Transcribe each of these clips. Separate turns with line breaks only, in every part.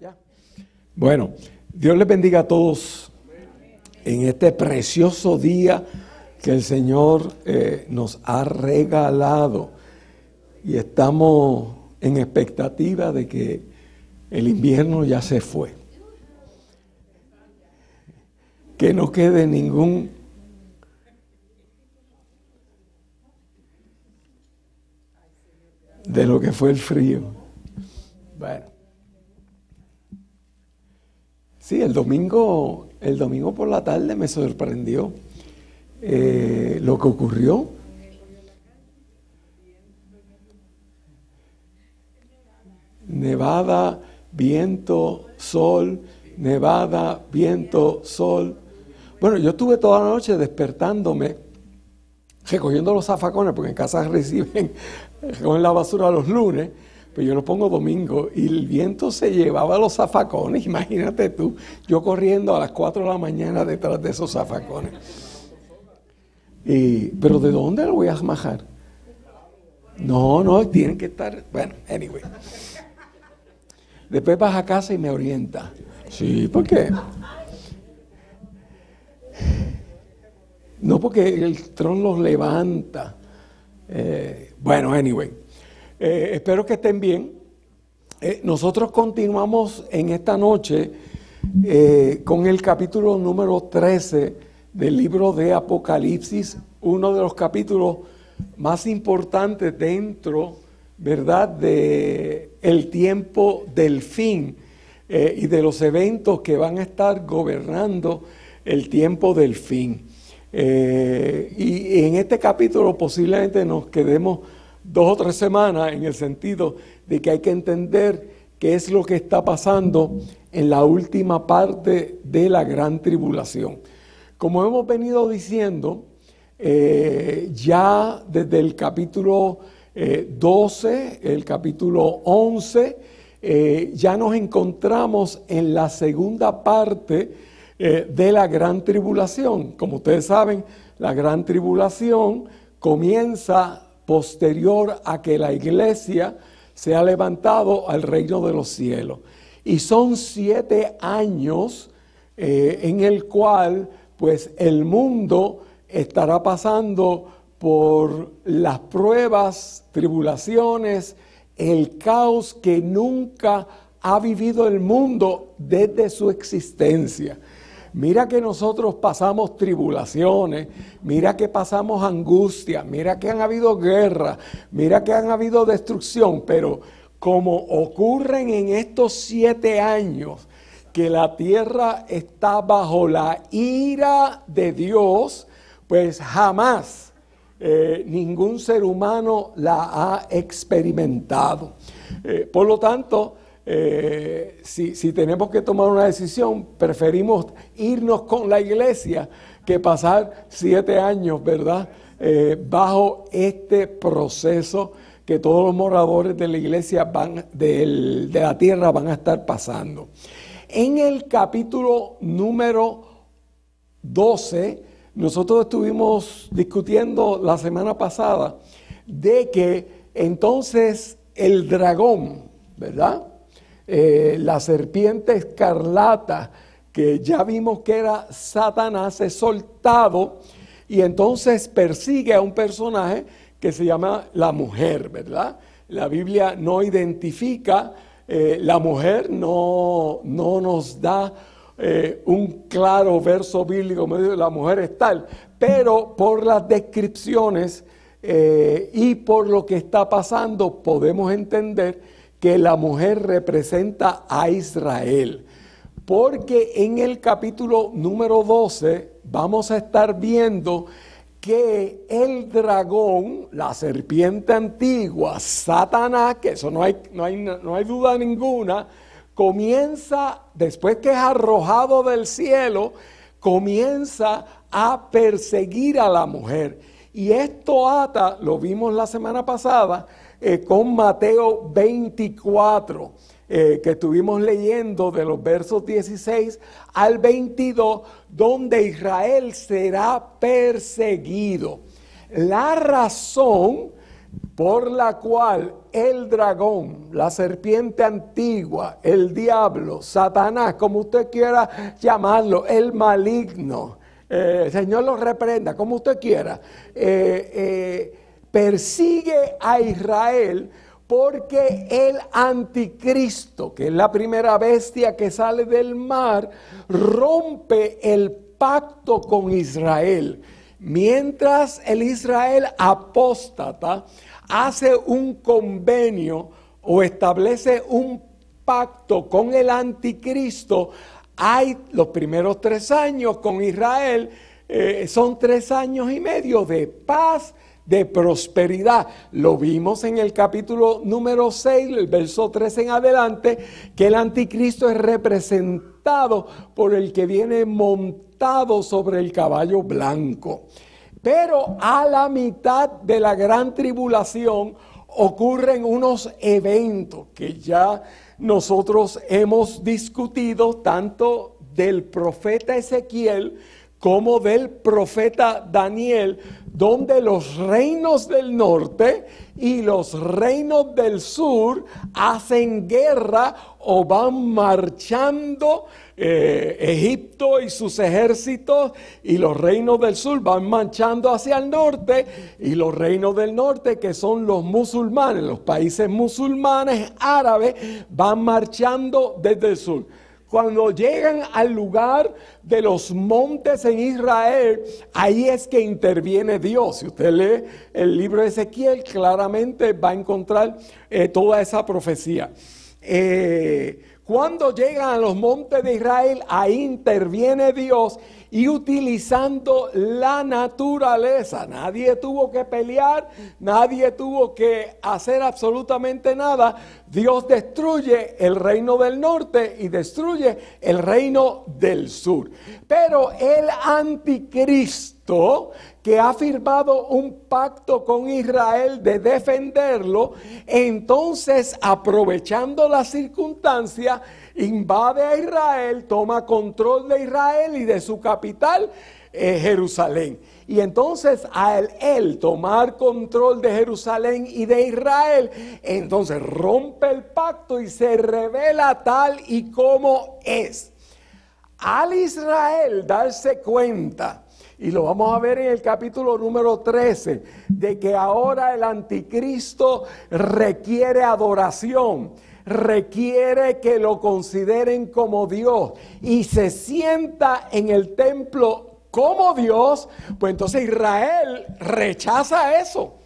Ya. Bueno, Dios les bendiga a todos en este precioso día que el Señor nos ha regalado. Y estamos en expectativa de que el invierno ya se fue. Que no quede ningún de lo que fue el frío. Bueno. Sí, el domingo por la tarde me sorprendió lo que ocurrió. Nevada, viento, sol, nevada, viento, sol. Bueno, yo estuve toda la noche despertándome, recogiendo los zafacones, porque en casa recogen la basura los lunes, pues yo los pongo domingo, y el viento se llevaba los zafacones, imagínate tú, yo corriendo a las 4 de la mañana detrás de esos zafacones. ¿Pero de dónde lo voy a majar? No, tienen que estar, bueno, anyway. Después vas a casa y me orienta. Sí, ¿por qué? No, porque el trono los levanta. Bueno, anyway. Espero que estén bien. Nosotros continuamos en esta noche con el capítulo número 13 del libro de Apocalipsis, uno de los capítulos más importantes dentro, ¿verdad?, de el tiempo del fin y de los eventos que van a estar gobernando el tiempo del fin. Y en este capítulo posiblemente nos quedemos 2 o 3 semanas, en el sentido de que hay que entender qué es lo que está pasando en la última parte de la gran tribulación. Como hemos venido diciendo, ya desde el capítulo 12, el capítulo 11, ya nos encontramos en la segunda parte de la gran tribulación. Como ustedes saben, la gran tribulación comienza posterior a que la iglesia se ha levantado al reino de los cielos. Y son 7 años en el cual pues el mundo estará pasando por las pruebas, tribulaciones, el caos que nunca ha vivido el mundo desde su existencia. Mira que nosotros pasamos tribulaciones, mira que pasamos angustia, mira que han habido guerra, mira que han habido destrucción, pero como ocurren en estos 7 años que la tierra está bajo la ira de Dios, pues jamás ningún ser humano la ha experimentado. Por lo tanto, si tenemos que tomar una decisión, preferimos irnos con la iglesia que pasar 7 años, ¿verdad?, bajo este proceso que todos los moradores de la iglesia de la tierra van a estar pasando. En el capítulo número 12, nosotros estuvimos discutiendo la semana pasada de que entonces el dragón, ¿verdad?, la serpiente escarlata, que ya vimos que era Satanás, es soltado y entonces persigue a un personaje que se llama la mujer, ¿verdad? La Biblia no identifica, la mujer no nos da un claro verso bíblico, la mujer es tal, pero por las descripciones y por lo que está pasando podemos entender que la mujer representa a Israel, porque en el capítulo número 12 vamos a estar viendo que el dragón, la serpiente antigua, Satanás, que eso no hay duda ninguna, comienza, después que es arrojado del cielo, comienza a perseguir a la mujer. Y esto ata, lo vimos la semana pasada, con Mateo 24, que estuvimos leyendo de los versos 16 al 22, donde Israel será perseguido. La razón por la cual el dragón, la serpiente antigua, el diablo, Satanás, como usted quiera llamarlo, el maligno, el Señor lo reprenda, como usted quiera, persigue a Israel porque el anticristo, que es la primera bestia que sale del mar, rompe el pacto con Israel. Mientras el Israel apóstata hace un convenio o establece un pacto con el anticristo, hay los primeros 3 años con Israel, son 3 años y medio de paz, de prosperidad. Lo vimos en el capítulo número 6, el verso 3 en adelante, que el anticristo es representado por el que viene montado sobre el caballo blanco. Pero a la mitad de la gran tribulación ocurren unos eventos que ya nosotros hemos discutido, tanto del profeta Ezequiel como del profeta Daniel, donde los reinos del norte y los reinos del sur hacen guerra o van marchando. Egipto y sus ejércitos y los reinos del sur van marchando hacia el norte, y los reinos del norte, que son los musulmanes, los países musulmanes árabes, van marchando desde el sur. Cuando llegan al lugar de los montes en Israel, ahí es que interviene Dios. Si usted lee el libro de Ezequiel, claramente va a encontrar toda esa profecía. Cuando llegan a los montes de Israel, ahí interviene Dios, y utilizando la naturaleza. Nadie tuvo que pelear, nadie tuvo que hacer absolutamente nada. Dios destruye el reino del norte y destruye el reino del sur. Pero el anticristo, que ha firmado un pacto con Israel de defenderlo, entonces, aprovechando la circunstancia, invade a Israel, toma control de Israel y de su capital, Jerusalén. Y entonces, al él tomar control de Jerusalén y de Israel, entonces rompe el pacto y se revela tal y como es. Al Israel darse cuenta, y lo vamos a ver en el capítulo número 13, de que ahora el anticristo requiere adoración, requiere que lo consideren como Dios, y se sienta en el templo como Dios, pues entonces Israel rechaza eso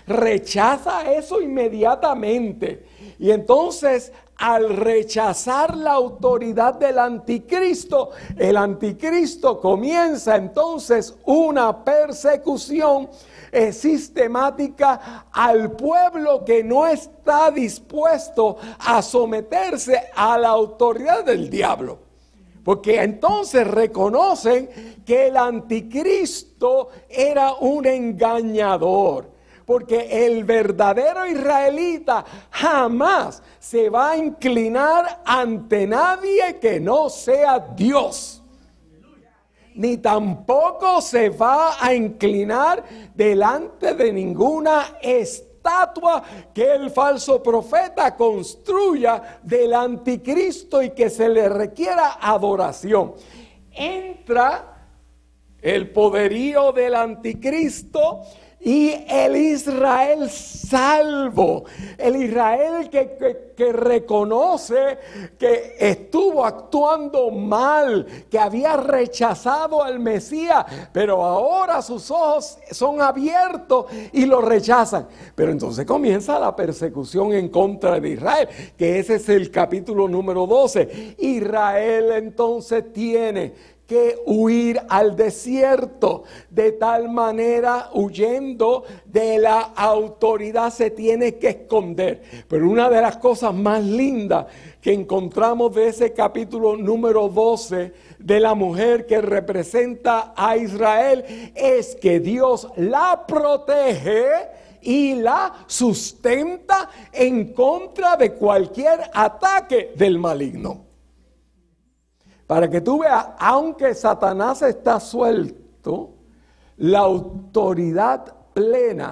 inmediatamente. Y entonces, al rechazar la autoridad del anticristo, el anticristo comienza entonces una persecución sistemática al pueblo que no está dispuesto a someterse a la autoridad del diablo. Porque entonces reconocen que el anticristo era un engañador. Porque el verdadero israelita jamás se va a inclinar ante nadie que no sea Dios. Ni tampoco se va a inclinar delante de ninguna estatua que el falso profeta construya del anticristo y que se le requiera adoración. Entra el poderío del anticristo y el Israel salvo, el Israel que reconoce que estuvo actuando mal, que había rechazado al Mesías, pero ahora sus ojos son abiertos y lo rechazan. Pero entonces comienza la persecución en contra de Israel, que ese es el capítulo número 12. Israel entonces tiene que huir al desierto, de tal manera, huyendo de la autoridad, se tiene que esconder. Pero una de las cosas más lindas que encontramos de ese capítulo número 12 de la mujer que representa a Israel es que Dios la protege y la sustenta en contra de cualquier ataque del maligno. Para que tú veas, aunque Satanás está suelto, la autoridad plena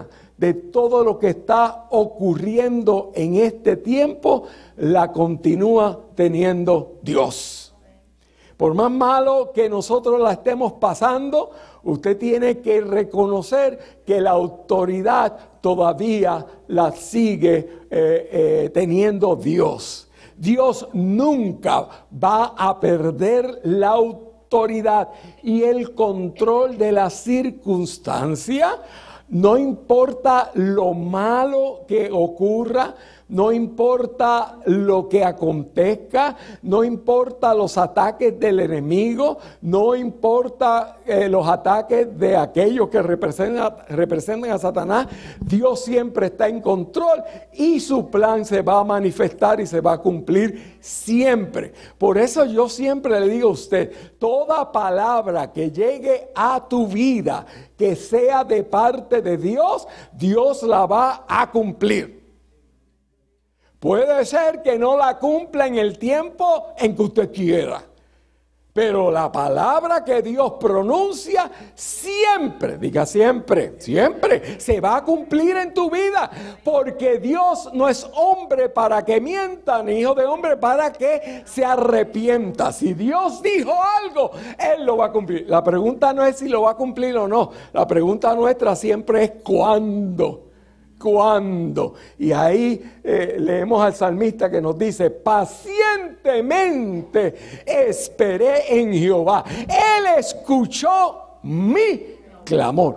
de todo lo que está ocurriendo en este tiempo, la continúa teniendo Dios. Por más malo que nosotros la estemos pasando, usted tiene que reconocer que la autoridad todavía la sigue teniendo Dios. Dios nunca va a perder la autoridad y el control de la circunstancia. No importa lo malo que ocurra, no importa lo que acontezca, no importa los ataques del enemigo, no importa los ataques de aquellos que representan a Satanás. Dios siempre está en control y su plan se va a manifestar y se va a cumplir siempre. Por eso yo siempre le digo a usted, toda palabra que llegue a tu vida, que sea de parte de Dios, Dios la va a cumplir. Puede ser que no la cumpla en el tiempo en que usted quiera, pero la palabra que Dios pronuncia siempre, diga siempre, siempre se va a cumplir en tu vida, porque Dios no es hombre para que mienta, ni hijo de hombre para que se arrepienta. Si Dios dijo algo, Él lo va a cumplir. La pregunta no es si lo va a cumplir o no, la pregunta nuestra siempre es ¿cuándo? ¿Cuándo? Y ahí leemos al salmista que nos dice: pacientemente esperé en Jehová, Él escuchó mi clamor.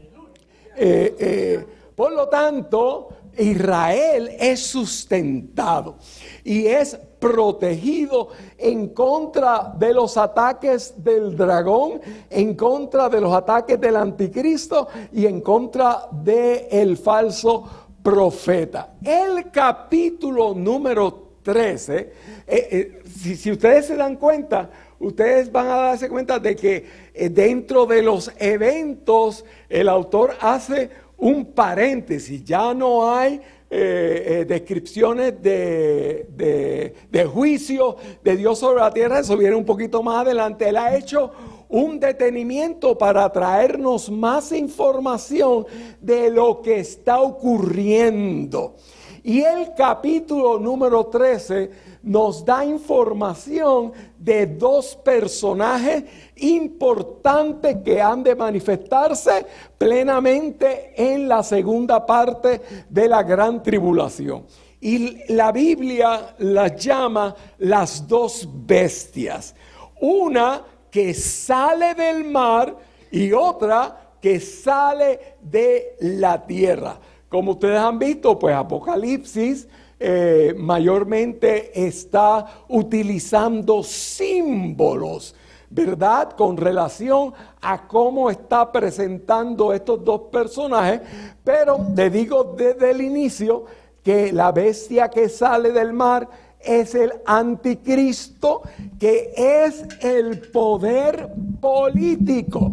Por lo tanto, Israel es sustentado y es protegido en contra de los ataques del dragón, en contra de los ataques del anticristo y en contra del falso profeta. El capítulo número 13, si ustedes se dan cuenta, ustedes van a darse cuenta de que dentro de los eventos el autor hace un paréntesis. Ya no hay descripciones de juicio de Dios sobre la tierra. Eso viene un poquito más adelante. Él ha hecho un detenimiento para traernos más información de lo que está ocurriendo. Y el capítulo número 13 nos da información de dos personajes importantes que han de manifestarse plenamente en la segunda parte de la gran tribulación. Y la Biblia las llama las dos bestias. Una que sale del mar y otra que sale de la tierra. Como ustedes han visto, pues Apocalipsis mayormente está utilizando símbolos, ¿verdad? Con relación a cómo está presentando estos dos personajes. Pero le digo desde el inicio que la bestia que sale del mar es el anticristo, que es el poder político.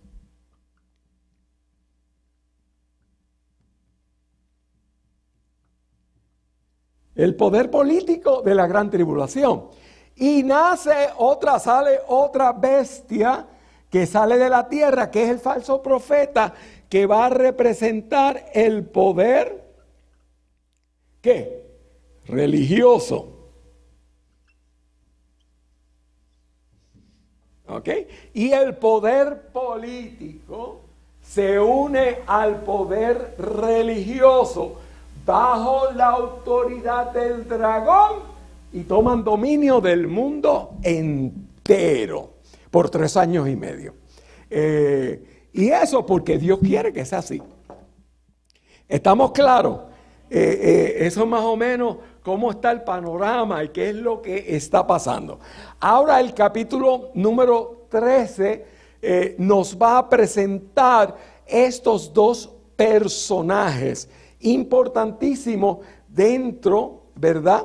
El poder político de la gran tribulación. Y sale otra bestia que sale de la tierra, que es el falso profeta, que va a representar el poder, ¿qué? Religioso. ¿Ok? Y el poder político se une al poder religioso bajo la autoridad del dragón y toman dominio del mundo entero por 3 años y medio. Y eso porque Dios quiere que sea así. ¿Estamos claros? Eso más o menos cómo está el panorama y qué es lo que está pasando. Ahora el capítulo número 13 nos va a presentar estos dos personajes importantísimos dentro, ¿verdad?,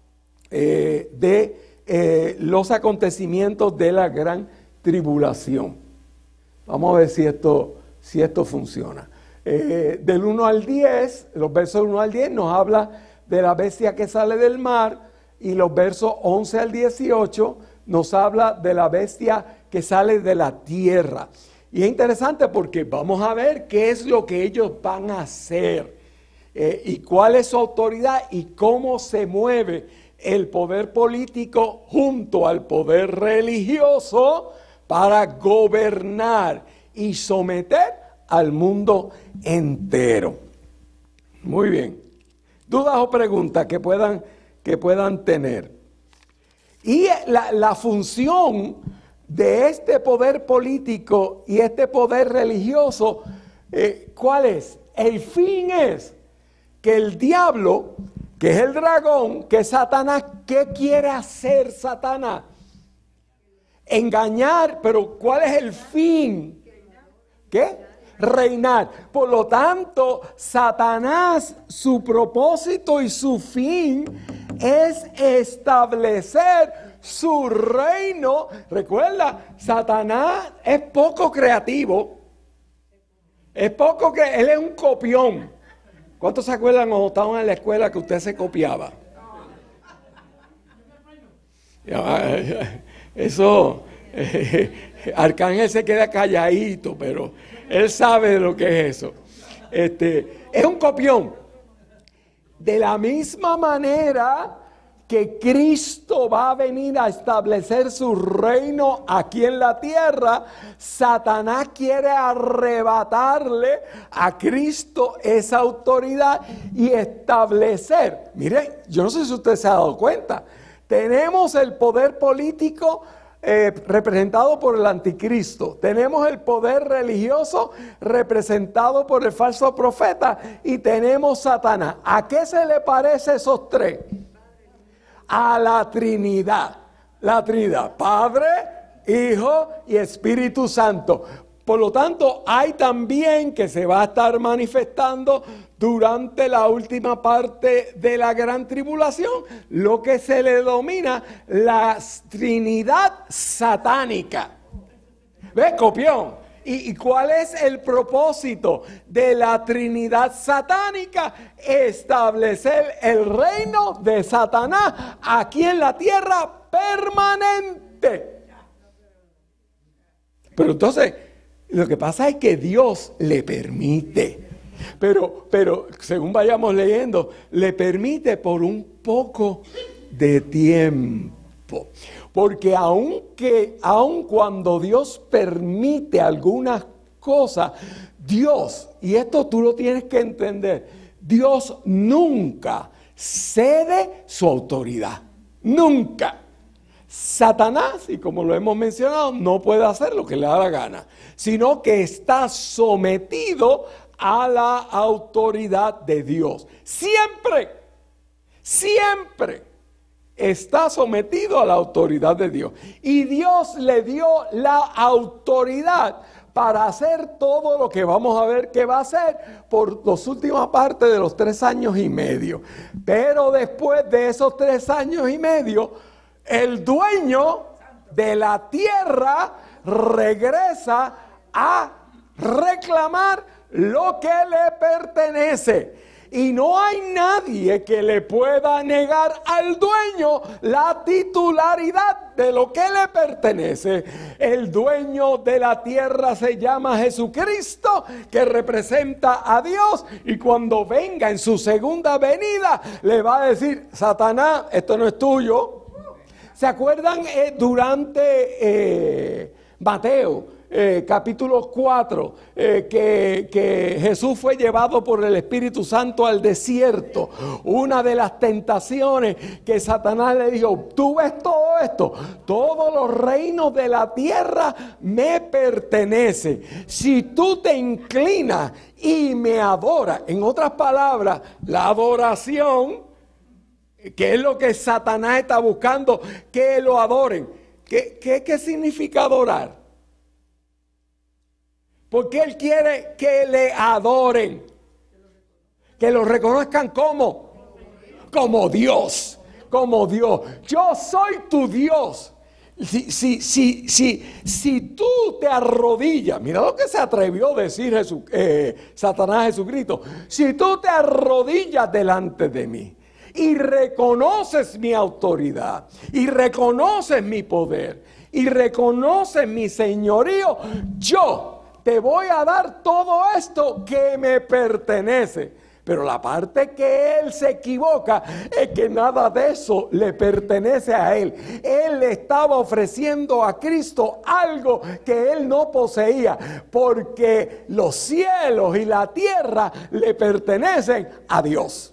de los acontecimientos de la gran tribulación. Vamos a ver si esto funciona. Del 1 al 10, los versos 1 al 10 nos habla de la bestia que sale del mar, y los versos 11 al 18 nos habla de la bestia que sale de la tierra. Y es interesante porque vamos a ver qué es lo que ellos van a hacer y cuál es su autoridad y cómo se mueve el poder político junto al poder religioso para gobernar y someter al mundo entero. Muy bien. ¿Dudas o preguntas que puedan tener? Y la función de este poder político y este poder religioso, ¿cuál es? El fin es que el diablo, que es el dragón, que es Satanás, ¿qué quiere hacer Satanás? Engañar, pero ¿cuál es el fin? ¿Qué? Reinar. Por lo tanto, Satanás, su propósito y su fin es establecer su reino. Recuerda, Satanás es poco creativo. Él es un copión. ¿Cuántos se acuerdan cuando estaban en la escuela que usted se copiaba? Eso, Arcángel se queda calladito, pero él sabe de lo que es eso. Es un copión. De la misma manera que Cristo va a venir a establecer su reino aquí en la tierra, Satanás quiere arrebatarle a Cristo esa autoridad y establecer. Miren, yo no sé si usted se ha dado cuenta, tenemos el poder político representado por el anticristo, tenemos el poder religioso representado por el falso profeta y tenemos Satanás. ¿A qué se le parece esos tres? A la Trinidad. La Trinidad, Padre, Hijo y Espíritu Santo. Por lo tanto, hay también que se va a estar manifestando durante la última parte de la gran tribulación, lo que se le denomina la Trinidad satánica. ¿Ves, copión? ¿Y cuál es el propósito de la Trinidad satánica? Establecer el reino de Satanás aquí en la tierra permanente. Pero entonces, lo que pasa es que Dios le permite. Pero según vayamos leyendo, le permite por un poco de tiempo. Porque aun cuando Dios permite algunas cosas, Dios, y esto tú lo tienes que entender, Dios nunca cede su autoridad. Nunca. Satanás, y como lo hemos mencionado, no puede hacer lo que le da la gana, sino que está sometido a la autoridad de Dios. Siempre está sometido a la autoridad de Dios. Y Dios le dio la autoridad para hacer todo lo que vamos a ver que va a hacer por las últimas partes de los 3 años y medio. Pero después de esos 3 años y medio, el dueño de la tierra regresa a reclamar lo que le pertenece. Y no hay nadie que le pueda negar al dueño la titularidad de lo que le pertenece. El dueño de la tierra se llama Jesucristo, que representa a Dios. Y cuando venga en su segunda venida, le va a decir: Satanás, esto no es tuyo. ¿Se acuerdan durante Mateo? Capítulo 4, que Jesús fue llevado por el Espíritu Santo al desierto. Una de las tentaciones que Satanás le dijo: tú ves todo esto, todos los reinos de la tierra me pertenecen. Si tú te inclinas y me adoras, en otras palabras, la adoración, que es lo que Satanás está buscando, que lo adoren. ¿Qué significa adorar? Porque Él quiere que le adoren, que lo reconozcan como Dios, como Dios. Yo soy tu Dios. Si tú te arrodillas, mira lo que se atrevió a decir Satanás a Jesucristo. Si tú te arrodillas delante de mí y reconoces mi autoridad y reconoces mi poder y reconoces mi señorío, yo te voy a dar todo esto que me pertenece. Pero la parte que él se equivoca es que nada de eso le pertenece a él. Él le estaba ofreciendo a Cristo algo que él no poseía, porque los cielos y la tierra le pertenecen a Dios.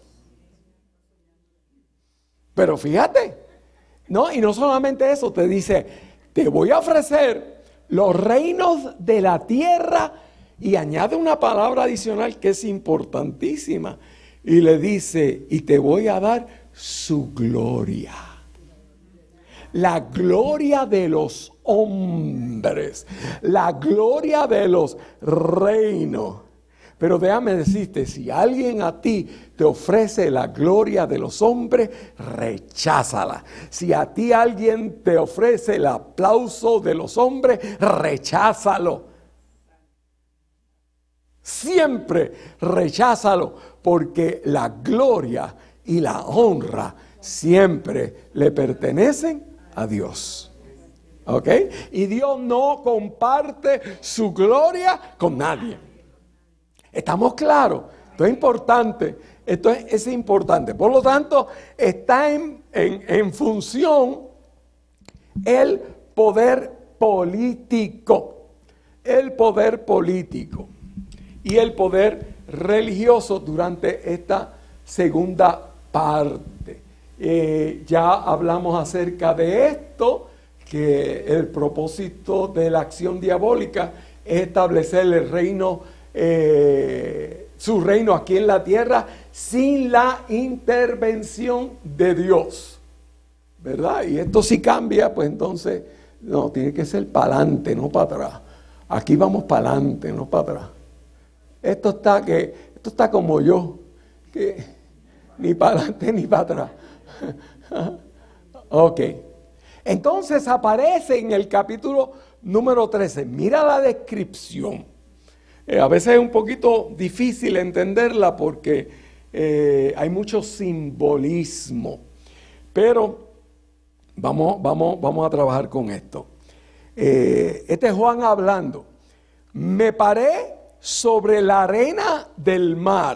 Pero fíjate, ¿no? Y no solamente eso, te dice, te voy a ofrecer los reinos de la tierra. Y añade una palabra adicional que es importantísima. Y le dice, y te voy a dar su gloria. La gloria de los hombres. La gloria de los reinos. Pero déjame decirte, si alguien a ti te ofrece la gloria de los hombres, recházala. Si a ti alguien te ofrece el aplauso de los hombres, recházalo. Siempre recházalo, porque la gloria y la honra siempre le pertenecen a Dios. ¿Ok? Y Dios no comparte su gloria con nadie. ¿Estamos claros? Esto es importante. Esto es importante. Por lo tanto, está en función el poder político. El poder político. Y el poder religioso durante esta segunda parte. Ya hablamos acerca de esto, que el propósito de la acción diabólica es establecer el reino, su reino aquí en la tierra sin la intervención de Dios, ¿verdad? Y esto si cambia, pues entonces no, tiene que ser para adelante, no para atrás. Aquí vamos para adelante, no para atrás. Esto está como yo, que ni para adelante ni para atrás. Ok. Entonces aparece en el capítulo número 13. Mira la descripción. A veces es un poquito difícil entenderla porque hay mucho simbolismo. Pero vamos a trabajar con esto. Este es Juan hablando. Me paré sobre la arena del mar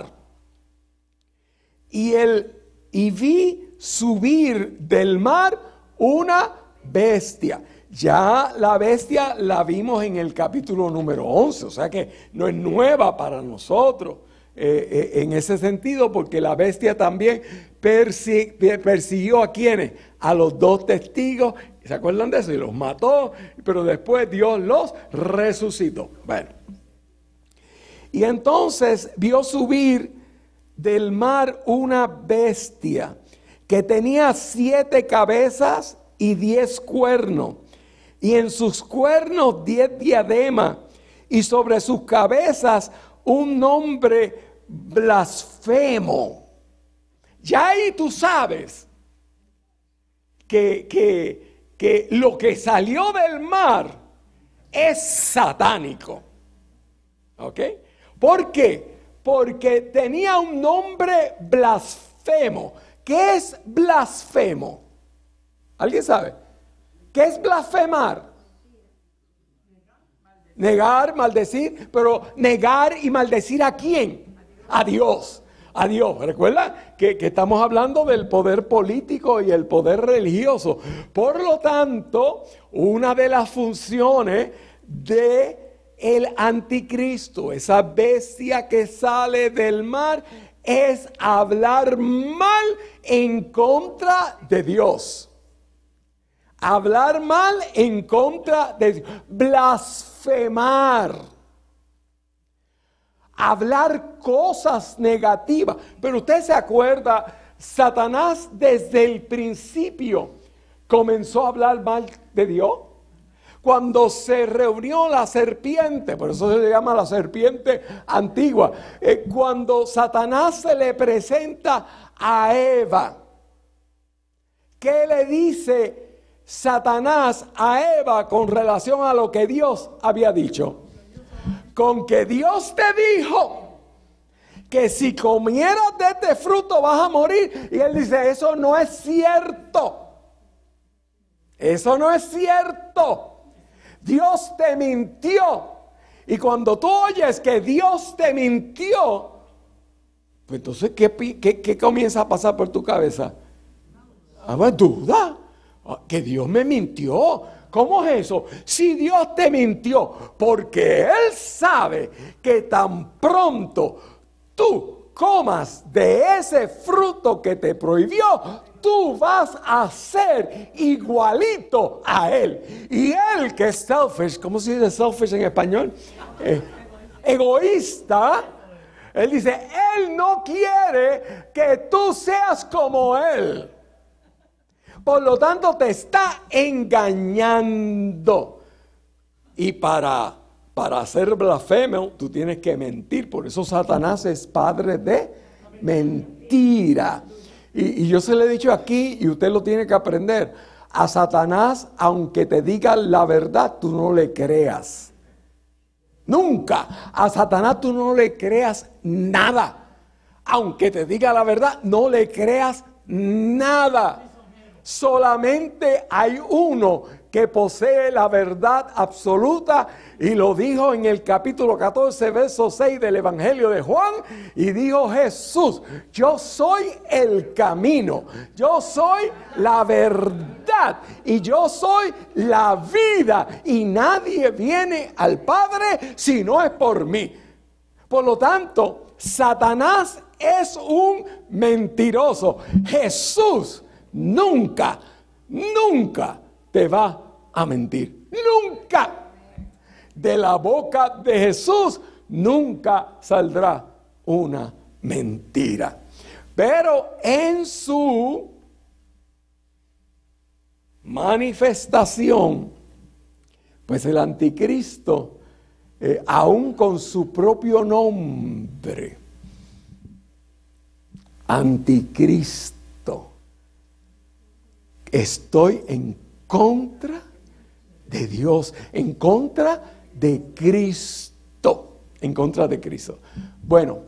y vi subir del mar una bestia. Ya la bestia la vimos en el capítulo número 11, o sea que no es nueva para nosotros en ese sentido, porque la bestia también persiguió a quienes, a los dos testigos, ¿se acuerdan de eso? Y los mató, pero después Dios los resucitó. Bueno. Y entonces vio subir del mar una bestia que tenía 7 cabezas y 10 cuernos, y en sus cuernos 10 diademas, y sobre sus cabezas un nombre blasfemo. Ya ahí tú sabes que lo que salió del mar es satánico. ¿Ok? ¿Por qué? Porque tenía un nombre blasfemo. ¿Qué es blasfemo? ¿Alguien sabe? ¿Qué es blasfemar? Negar, maldecir, pero negar y maldecir ¿a quién? A Dios. A Dios. Recuerda que estamos hablando del poder político y el poder religioso. Por lo tanto, una de las funciones de el anticristo, esa bestia que sale del mar, es hablar mal en contra de Dios. Hablar mal en contra de Dios. Blasfemar. Hablar cosas negativas. Pero usted se acuerda, Satanás desde el principio comenzó a hablar mal de Dios. Cuando se reunió la serpiente, por eso se le llama la serpiente antigua, cuando Satanás se le presenta a Eva, ¿qué le dice Satanás a Eva con relación a lo que Dios había dicho? Con que Dios te dijo que si comieras de este fruto vas a morir. Y él dice, eso no es cierto. Eso no es cierto. Dios te mintió Y cuando tú oyes que Dios te mintió, pues entonces, ¿qué comienza a pasar por tu cabeza? Duda, que Dios me mintió. ¿Cómo es eso? Si Dios te mintió, porque Él sabe que tan pronto tú comas de ese fruto que te prohibió, tú vas a ser igualito a Él. Y Él, que es selfish, ¿cómo se dice selfish en español? Egoísta. Él dice, Él no quiere que tú seas como Él. Por lo tanto, te está engañando. Y para hacer blasfemo, tú tienes que mentir. Por eso Satanás es padre de mentira. Y yo se lo he dicho aquí y usted lo tiene que aprender. A Satanás, aunque te diga la verdad, tú no le creas. Nunca. A Satanás tú no le creas nada. Aunque te diga la verdad, no le creas nada. Solamente hay uno que posee la verdad absoluta, y lo dijo en el capítulo 14, verso 6 del Evangelio de Juan, y dijo Jesús, yo soy el camino, yo soy la verdad y yo soy la vida, y nadie viene al Padre si no es por mí. Por lo tanto, Satanás es un mentiroso. Jesús nunca te va a mentir. Nunca. De la boca de Jesús nunca saldrá una mentira. Pero en su manifestación, pues el anticristo, aún con su propio nombre, anticristo, estoy en contra de Dios, en contra de Cristo, en contra de Cristo. Bueno,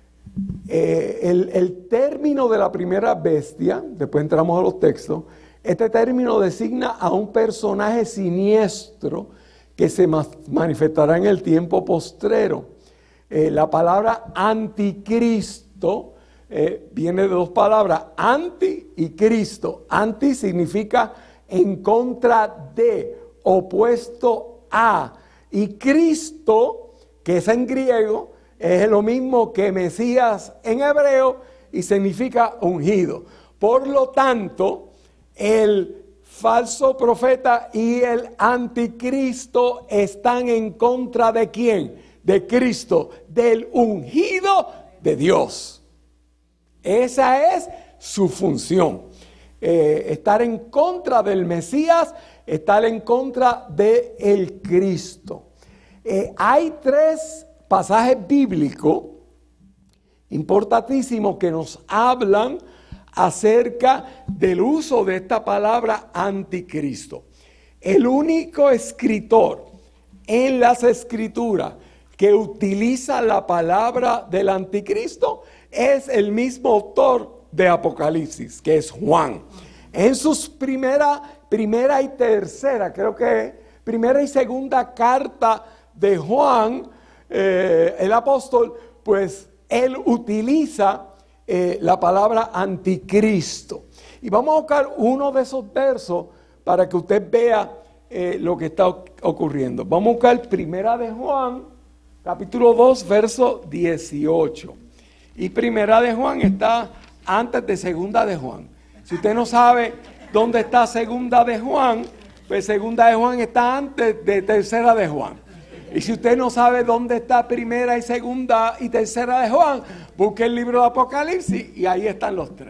el término de la primera bestia, después entramos a los textos, este término designa a un personaje siniestro que se manifestará en el tiempo postrero. La palabra anticristo viene de dos palabras, anti y Cristo. Anti significa en contra de, opuesto a. Y Cristo, que es en griego, es lo mismo que Mesías en hebreo y significa ungido. Por lo tanto, el falso profeta y el anticristo están en contra de ¿quién? De Cristo, del ungido de Dios. Esa es su función. Estar en contra del Mesías, estar en contra del Cristo. Hay tres pasajes bíblicos importantísimos que nos hablan acerca del uso de esta palabra anticristo. El único escritor en las Escrituras que utiliza la palabra del anticristo es el mismo autor de Apocalipsis, que es Juan. En sus primera y tercera, creo que primera y segunda carta de Juan, el apóstol, pues él utiliza la palabra anticristo. Y vamos a buscar uno de esos versos para que usted vea lo que está ocurriendo. Vamos a buscar primera de Juan, capítulo 2, verso 18. Y primera de Juan está antes de segunda de Juan. Si usted no sabe dónde está segunda de Juan, pues segunda de Juan está antes de tercera de Juan. Y si usted no sabe dónde está primera y segunda y tercera de Juan, busque el libro de Apocalipsis y ahí están los tres.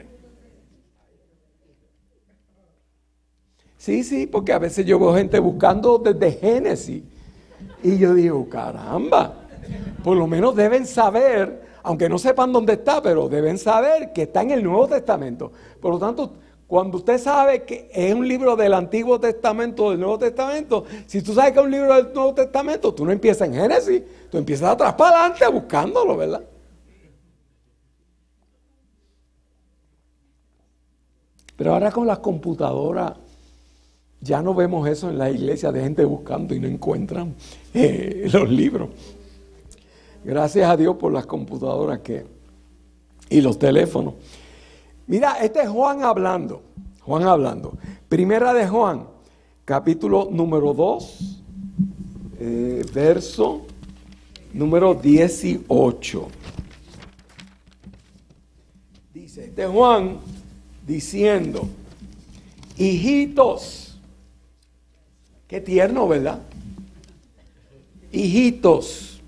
Sí, porque a veces yo veo gente buscando desde Génesis y yo digo, caramba, por lo menos deben saber, aunque no sepan dónde está, pero deben saber que está en el Nuevo Testamento. Por lo tanto, cuando usted sabe que es un libro del Antiguo Testamento o del Nuevo Testamento, si tú sabes que es un libro del Nuevo Testamento, tú no empiezas en Génesis, tú empiezas atrás para adelante buscándolo, ¿verdad? Pero ahora con las computadoras Ya no vemos eso en la iglesia de gente buscando y no encuentran los libros. Gracias a Dios por las computadoras y los teléfonos. Mira, este es Juan hablando. Primera de Juan, capítulo número 2, verso número 18. Dice, este es Juan diciendo, hijitos, qué tierno, ¿verdad? Hijitos,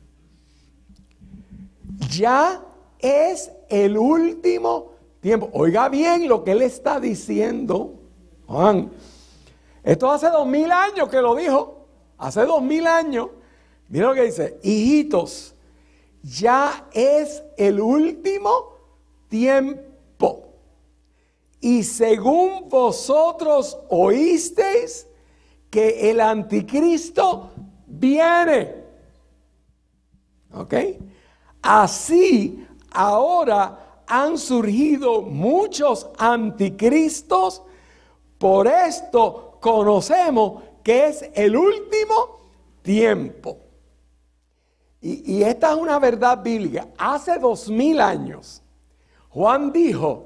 ya es el último tiempo. Oiga bien lo que él está diciendo, Juan. Esto hace 2000 años que lo dijo. Hace 2000 años. Mira lo que dice. Hijitos, ya es el último tiempo. Y según vosotros oísteis que el anticristo viene. ¿Ok? Así ahora han surgido muchos anticristos, por esto conocemos que es el último tiempo. Y esta es una verdad bíblica. Hace 2000 años, Juan dijo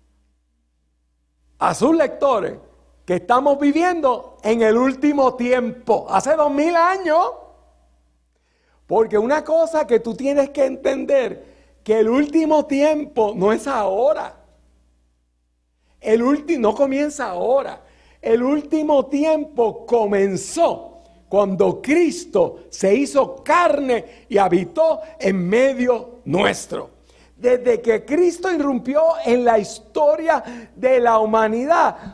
a sus lectores que estamos viviendo en el último tiempo. Hace 2000 años. Porque una cosa que tú tienes que entender, que el último tiempo no es ahora. No comienza ahora. El último tiempo comenzó cuando Cristo se hizo carne y habitó en medio nuestro. Desde que Cristo irrumpió en la historia de la humanidad,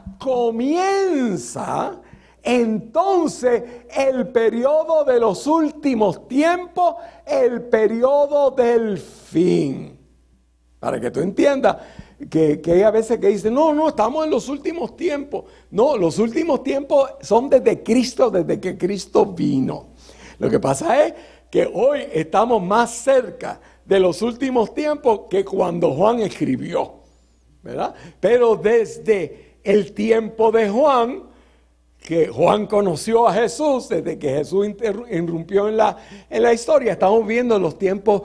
comienza entonces el periodo de los últimos tiempos, el periodo del fin. Para que tú entiendas que hay a veces que dicen, no, estamos en los últimos tiempos. No, los últimos tiempos son desde Cristo, desde que Cristo vino. Lo que pasa es que hoy estamos más cerca de los últimos tiempos que cuando Juan escribió, ¿verdad? Pero desde el tiempo de Juan, que Juan conoció a Jesús, desde que Jesús irrumpió en la historia, estamos viendo los tiempos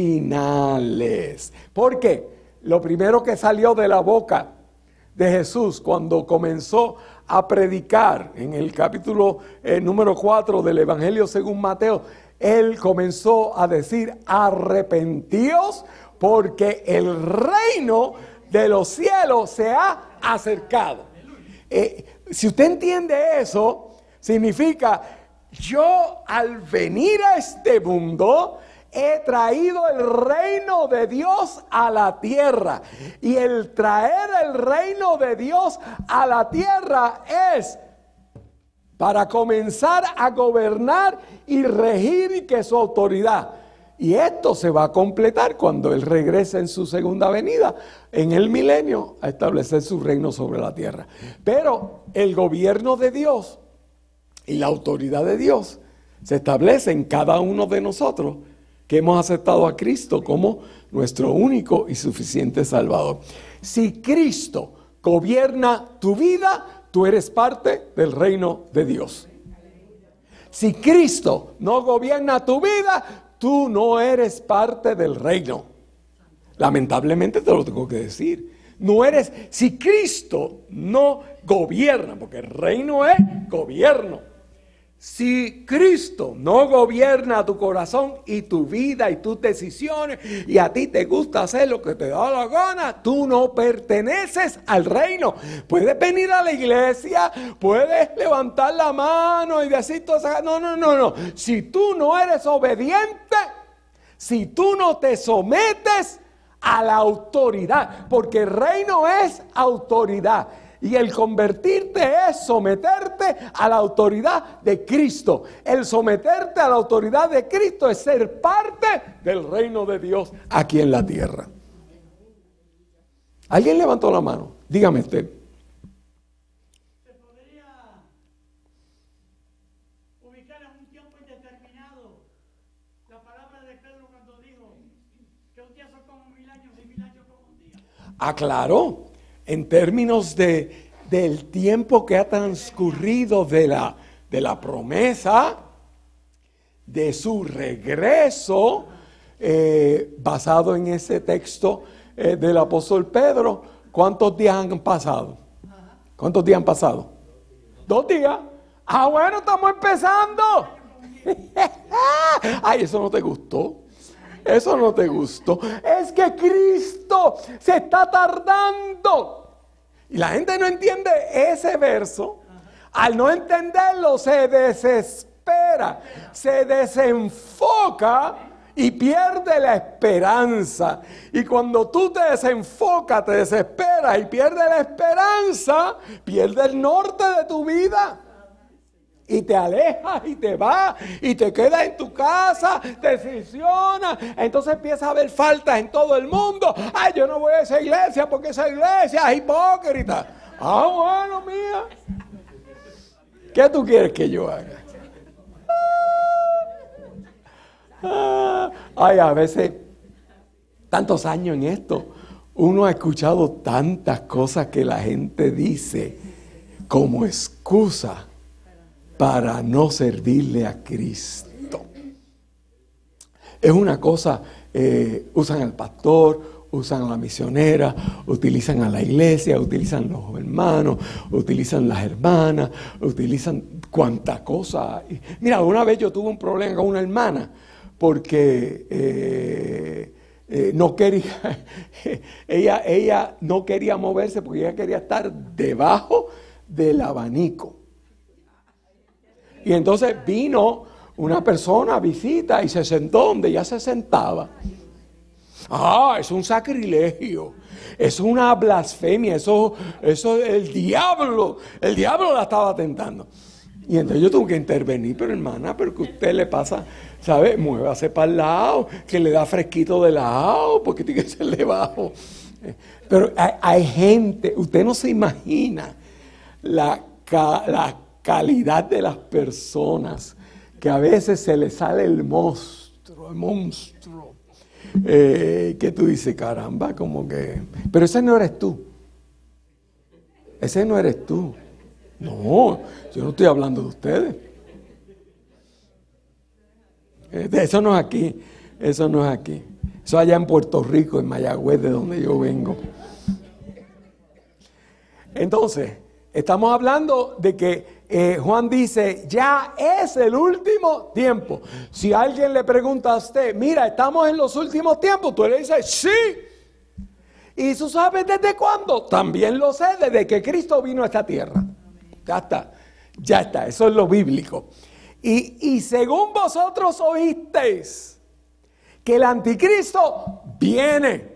finales. ¿Por qué? Lo primero que salió de la boca de Jesús cuando comenzó a predicar en el capítulo número 4 del Evangelio según Mateo, él comenzó a decir, arrepentíos porque el reino de los cielos se ha acercado. Si usted entiende eso, significa, yo al venir a este mundo, he traído el reino de Dios a la tierra. Y el traer el reino de Dios a la tierra es para comenzar a gobernar y regir y que su autoridad. Y esto se va a completar cuando Él regrese en su segunda venida, en el milenio, a establecer su reino sobre la tierra. Pero el gobierno de Dios y la autoridad de Dios se establece en cada uno de nosotros que hemos aceptado a Cristo como nuestro único y suficiente Salvador. Si Cristo gobierna tu vida, tú eres parte del reino de Dios. Si Cristo no gobierna tu vida, tú no eres parte del reino. Lamentablemente te lo tengo que decir. No eres, si Cristo no gobierna, porque el reino es gobierno. Si Cristo no gobierna tu corazón y tu vida y tus decisiones, y a ti te gusta hacer lo que te da la gana, tú no perteneces al reino. Puedes venir a la iglesia, puedes levantar la mano y decir todo eso. No. Si tú no eres obediente, si tú no te sometes a la autoridad, porque el reino es autoridad. Y el convertirte es someterte a la autoridad de Cristo. El someterte a la autoridad de Cristo es ser parte del reino de Dios aquí en la tierra. ¿Alguien levantó la mano? Dígame usted.
¿Se podría ubicar en un tiempo indeterminado la palabra de Pedro cuando dijo que un día son como 1000 años y 1000 años como un día?
Claro. En términos de del tiempo que ha transcurrido de la promesa de su regreso, basado en ese texto del apóstol Pedro. ¿Cuántos días han pasado? ¿Cuántos días han pasado? 2 días. Ah, bueno, estamos empezando. Ay, eso no te gustó. Eso no te gustó. Es que Cristo se está tardando. Y la gente no entiende ese verso. Al no entenderlo, se desespera, se desenfoca y pierde la esperanza. Y cuando tú te desenfocas, te desesperas y pierdes la esperanza, pierdes el norte de tu vida. Y te alejas y te vas y te quedas en tu casa, te decepcionas. Entonces empieza a haber faltas en todo el mundo. Ay, yo no voy a esa iglesia porque esa iglesia es hipócrita. Ah, bueno, mía. ¿Qué tú quieres que yo haga? Ay, a veces, tantos años en esto, uno ha escuchado tantas cosas que la gente dice como excusa para no servirle a Cristo. Es una cosa, usan al pastor, usan a la misionera, utilizan a la iglesia, utilizan los hermanos, utilizan las hermanas, utilizan cuanta cosa. Mira, una vez yo tuve un problema con una hermana porque no quería, ella no quería moverse porque ella quería estar debajo del abanico. Y entonces vino una persona a visita y se sentó donde ella se sentaba. Ah, es un sacrilegio, es una blasfemia, eso el diablo la estaba tentando. Y entonces yo tuve que intervenir, pero hermana, pero que a usted le pasa, ¿sabe? Muévase para el lado, que le da fresquito de lado, porque tiene que ser debajo. Pero hay gente, usted no se imagina la calidad de las personas, que a veces se le sale el monstruo, que tú dices, caramba, como que... Pero ese no eres tú. Ese no eres tú. No, yo no estoy hablando de ustedes. Eso no es aquí, eso no es aquí. Eso allá en Puerto Rico, en Mayagüez, de donde yo vengo. Entonces, estamos hablando de que Juan dice, ya es el último tiempo. Si alguien le pregunta a usted, mira, estamos en los últimos tiempos, tú le dices, sí. ¿Y tú sabes desde cuándo? También lo sé, desde que Cristo vino a esta tierra. Ya está, eso es lo bíblico. Y según vosotros oísteis que el anticristo viene.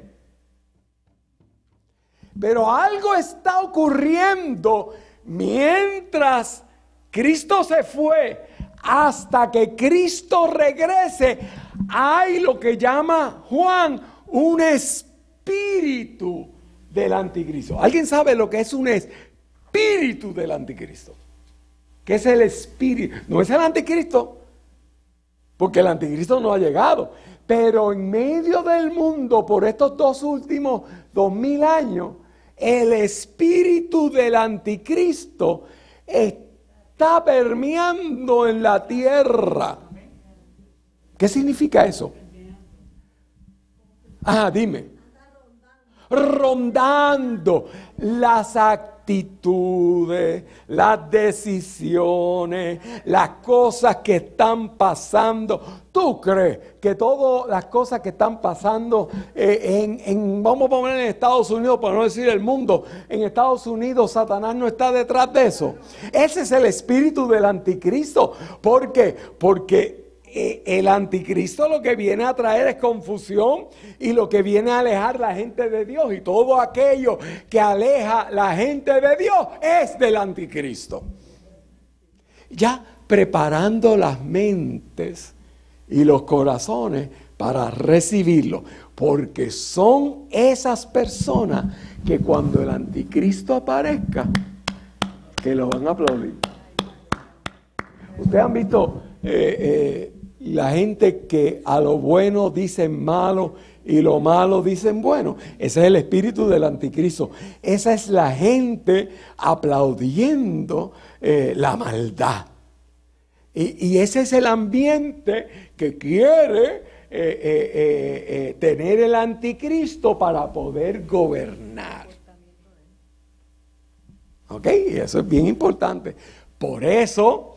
Pero algo está ocurriendo mientras Cristo se fue hasta que Cristo regrese. Hay lo que llama Juan un espíritu del anticristo. ¿Alguien sabe lo que es un espíritu del anticristo? ¿Qué es el espíritu? No es el anticristo, porque el anticristo no ha llegado. Pero en medio del mundo, por estos últimos 2000 años, el espíritu del anticristo está permeando en la tierra. ¿Qué significa eso? Dime. Rondando las actitudes, las decisiones, las cosas que están pasando. ¿Tú crees que todas las cosas que están pasando vamos a poner en Estados Unidos, para no decir el mundo, en Estados Unidos Satanás no está detrás de eso? Ese es el espíritu del anticristo. ¿Por qué? Porque el anticristo lo que viene a traer es confusión y lo que viene a alejar la gente de Dios, y todo aquello que aleja la gente de Dios es del anticristo. Ya preparando las mentes y los corazones para recibirlo, porque son esas personas que cuando el anticristo aparezca, que lo van a aplaudir. Ustedes han visto la gente que a lo bueno dicen malo y lo malo dicen bueno. Ese es el espíritu del anticristo. Esa es la gente aplaudiendo la maldad. Y ese es el ambiente que quiere tener el anticristo para poder gobernar. ¿Ok? Y eso es bien importante. Por eso,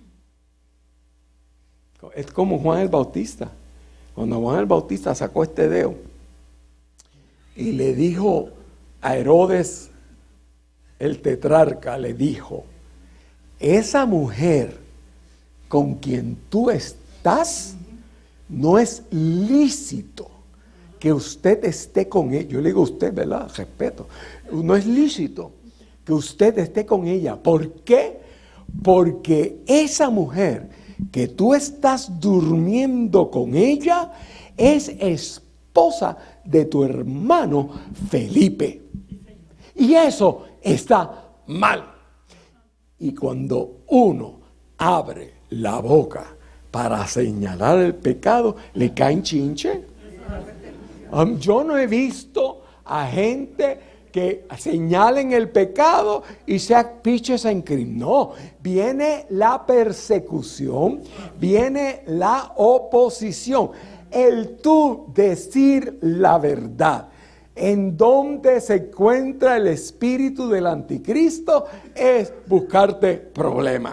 es como Juan el Bautista. Cuando Juan el Bautista sacó este dedo y le dijo a Herodes, el tetrarca, le dijo: esa mujer con quien tú estás, no es lícito que usted esté con ella. Yo le digo a usted, ¿verdad? Respeto. No es lícito que usted esté con ella. ¿Por qué? Porque esa mujer que tú estás durmiendo con ella es esposa de tu hermano Felipe. Y eso está mal. Y cuando uno abre la boca para señalar el pecado, le caen chinche. Yo no he visto a gente que señalen el pecado y sea pitches en crimen. No, viene la persecución, viene la oposición. El tú decir la verdad, en donde se encuentra el espíritu del anticristo, es buscarte problemas.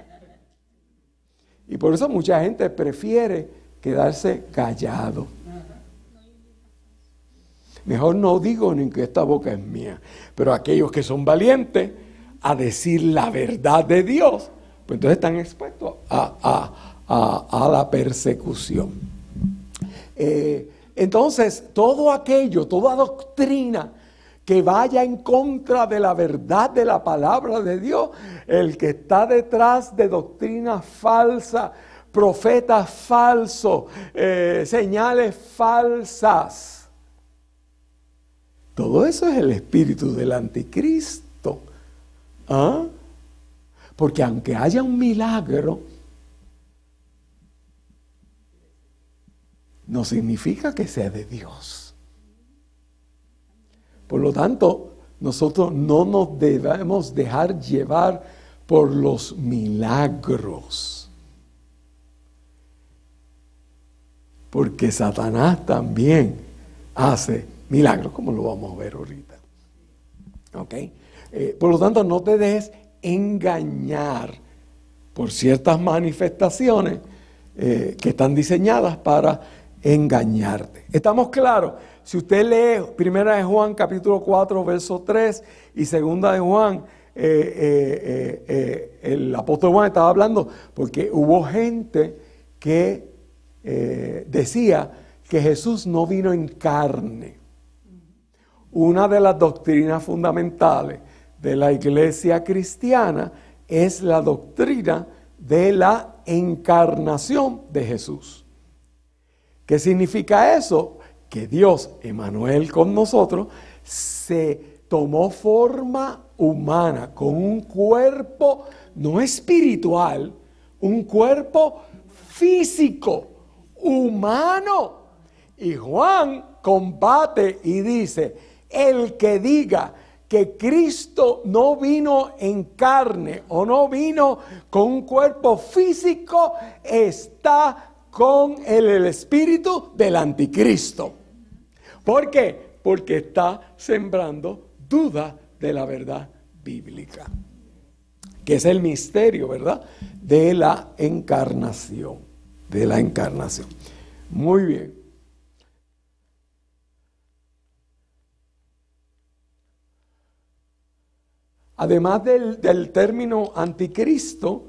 Y por eso mucha gente prefiere quedarse callado. Mejor no digo ni que esta boca es mía. Pero aquellos que son valientes a decir la verdad de Dios, pues entonces están expuestos a la persecución. Entonces, todo aquello, toda doctrina que vaya en contra de la verdad de la palabra de Dios, el que está detrás de doctrina falsa, profetas falsos, señales falsas, todo eso es el espíritu del anticristo. ¿Ah? Porque aunque haya un milagro, no significa que sea de Dios. Por lo tanto, nosotros no nos debemos dejar llevar por los milagros. Porque Satanás también hace milagros, como lo vamos a ver ahorita. ¿Ok? Por lo tanto, no te dejes engañar por ciertas manifestaciones que están diseñadas para engañarte. ¿Estamos claros? Si usted lee 1 de Juan capítulo 4 verso 3 y 2 de Juan, el apóstol Juan estaba hablando porque hubo gente que decía que Jesús no vino en carne. Una de las doctrinas fundamentales de la iglesia cristiana es la doctrina de la encarnación de Jesús. ¿Qué significa eso? Que Dios, Emmanuel con nosotros, se tomó forma humana, con un cuerpo no espiritual, un cuerpo físico, humano. Y Juan combate y dice: el que diga que Cristo no vino en carne o no vino con un cuerpo físico, está con el espíritu del anticristo. ¿Por qué? Porque está sembrando duda de la verdad bíblica, que es el misterio, ¿verdad?, de la encarnación, Muy bien. Además del término anticristo,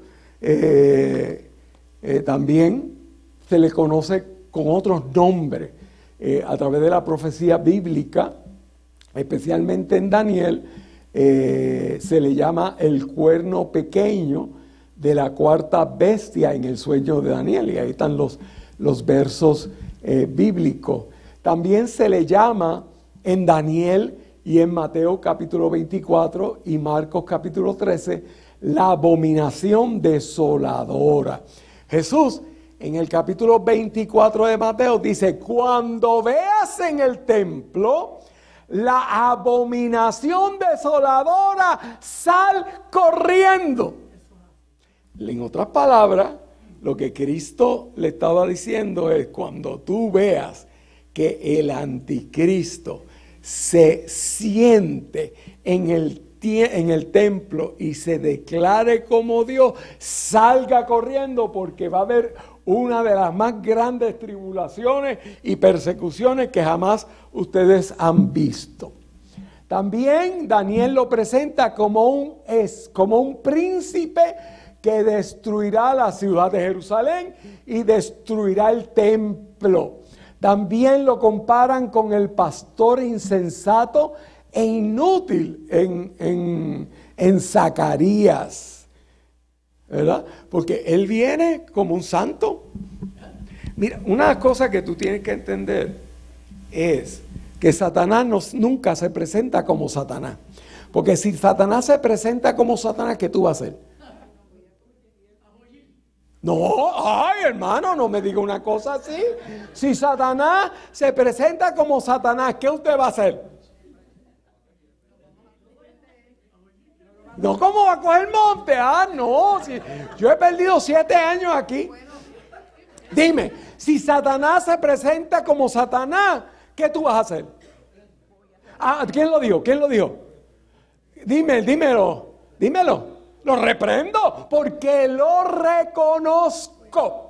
también se le conoce con otros nombres a través de la profecía bíblica, especialmente en Daniel, se le llama el cuerno pequeño de la cuarta bestia en el sueño de Daniel, y ahí están los versos bíblicos. También se le llama en Daniel y en Mateo capítulo 24 y Marcos capítulo 13 la abominación desoladora. Jesús en el capítulo 24 de Mateo, dice, cuando veas en el templo la abominación desoladora, sal corriendo. En otras palabras, lo que Cristo le estaba diciendo es, cuando tú veas que el anticristo se siente en el templo y se declare como Dios, salga corriendo, porque va a haber una de las más grandes tribulaciones y persecuciones que jamás ustedes han visto. También Daniel lo presenta como un príncipe que destruirá la ciudad de Jerusalén y destruirá el templo. También lo comparan con el pastor insensato e inútil en Zacarías, ¿verdad? Porque él viene como un santo. Mira, una cosa que tú tienes que entender es que Satanás nunca se presenta como Satanás. Porque si Satanás se presenta como Satanás, ¿qué tú vas a hacer? No, ay hermano, no me diga una cosa así. Si Satanás se presenta como Satanás, ¿qué usted va a hacer? No, ¿cómo va a coger monte? Ah, no, si yo he perdido 7 años aquí. Dime, si Satanás se presenta como Satanás, ¿qué tú vas a hacer? Ah, ¿quién lo dijo? ¿Quién lo dijo? Dímelo. Lo reprendo porque lo reconozco.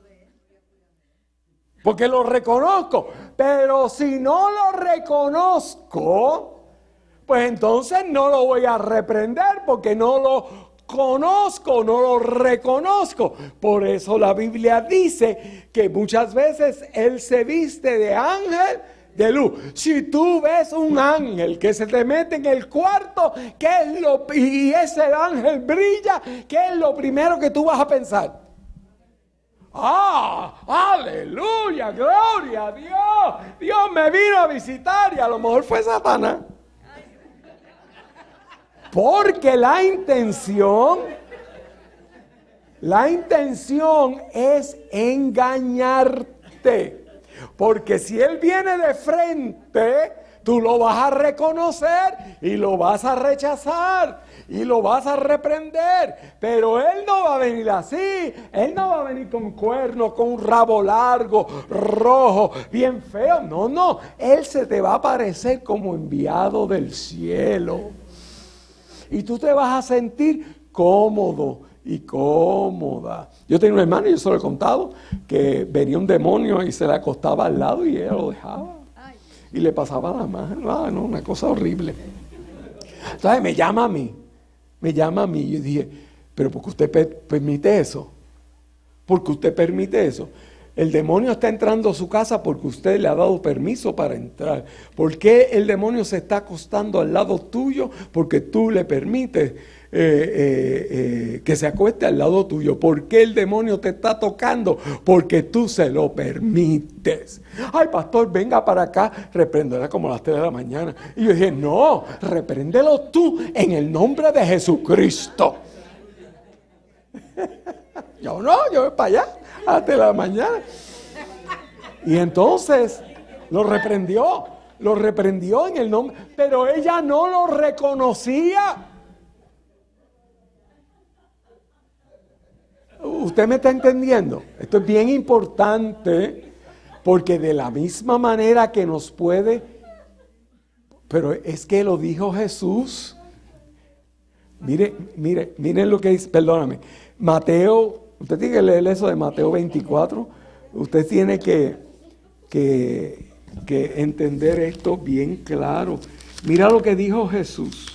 Porque lo reconozco. Pero si no lo reconozco, pues entonces no lo voy a reprender porque no lo conozco, no lo reconozco. Por eso la Biblia dice que muchas veces Él se viste de ángel de luz. Si tú ves un ángel que se te mete en el cuarto, y ese ángel brilla, ¿qué es lo primero que tú vas a pensar? ¡Ah! ¡Aleluya! ¡Gloria a Dios! Dios me vino a visitar, y a lo mejor fue Satanás. Porque la intención es engañarte. Porque si Él viene de frente, tú lo vas a reconocer y lo vas a rechazar y lo vas a reprender. Pero Él no va a venir así. Él no va a venir con cuernos, con un rabo largo, rojo, bien feo. No. Él se te va a aparecer como enviado del cielo. Y tú te vas a sentir cómodo y cómoda. Yo tenía un hermano, y yo se lo he contado, que venía un demonio y se le acostaba al lado y él lo dejaba. Y le pasaba la mano. Ah, no, una cosa horrible. Entonces me llama a mí. Y yo dije, pero ¿por qué usted permite eso? ¿Por qué usted permite eso? El demonio está entrando a su casa porque usted le ha dado permiso para entrar. ¿Por qué el demonio se está acostando al lado tuyo? Porque tú le permites que se acueste al lado tuyo. ¿Por qué el demonio te está tocando? Porque tú se lo permites. Ay, pastor, venga para acá, repréndela como a las 3 de la mañana. Y yo dije, no, repréndelo tú en el nombre de Jesucristo. Yo voy para allá a las 3 de la mañana. Y entonces lo reprendió en el nombre, pero ella no lo reconocía. ¿Usted me está entendiendo? Esto es bien importante, porque de la misma manera que nos puede, pero es que lo dijo Jesús. Mire lo que dice, perdóname, Mateo, usted tiene que leer eso de Mateo 24, usted tiene que entender esto bien claro. Mira lo que dijo Jesús.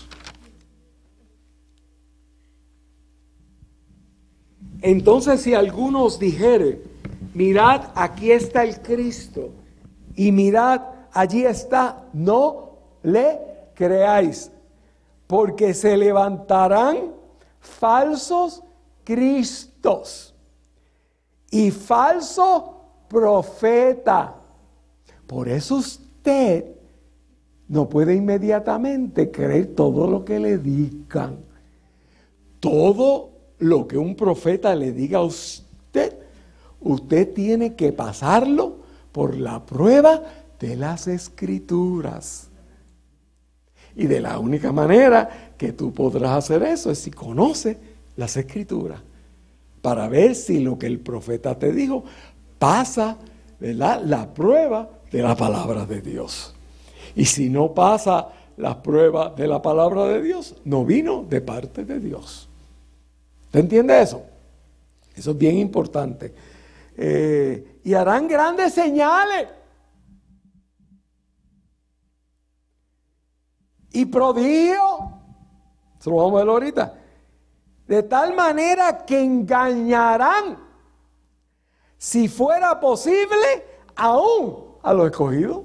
Entonces, si alguno os dijere, mirad, aquí está el Cristo, y mirad, allí está, no le creáis, porque se levantarán falsos cristos y falso profeta. Por eso usted no puede inmediatamente creer todo lo que le digan. Todo lo que un profeta le diga a usted, usted tiene que pasarlo por la prueba de las Escrituras. Y de la única manera que tú podrás hacer eso es si conoces las Escrituras, para ver si lo que el profeta te dijo pasa, ¿verdad?, la prueba de la palabra de Dios. Y si no pasa la prueba de la palabra de Dios, no vino de parte de Dios. ¿Te entiende eso? Eso es bien importante. Y harán grandes señales y prodigios. Eso lo vamos a ver ahorita. De tal manera que engañarán, si fuera posible, aún a los escogidos.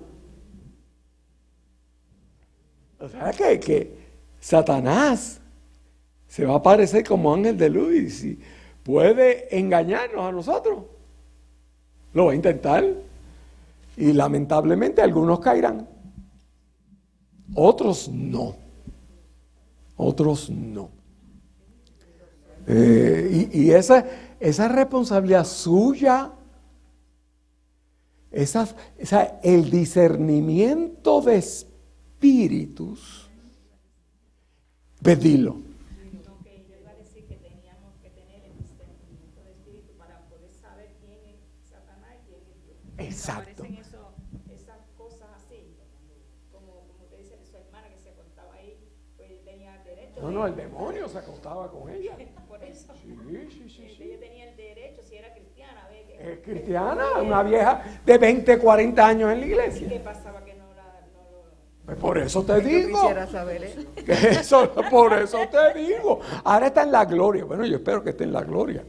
O sea que Satanás se va a aparecer como ángel de luz y si puede engañarnos a nosotros, lo va a intentar. Y lamentablemente algunos caerán, otros no. Otros no. Y esa responsabilidad suya, el discernimiento de espíritus, pedilo.
Yo iba a decir que teníamos que tener el discernimiento de espíritu para poder saber quién es Satanás y quién es Dios.
Exacto.
Aparecen esas cosas así, como te dice su hermana que se acostaba ahí, pues tenía derecho.
No, el demonio se acostaba con ella.
Por eso.
Sí.
Ella tenía el derecho, si era cristiana, a ver
Es cristiana, una vieja de 20, 40 años en la
¿Y
iglesia.
qué pasaba que no lo...
Pues por eso te digo.
Quisiera saber eso.
Por eso te digo. Ahora está en la gloria. Bueno, yo espero que esté en la gloria.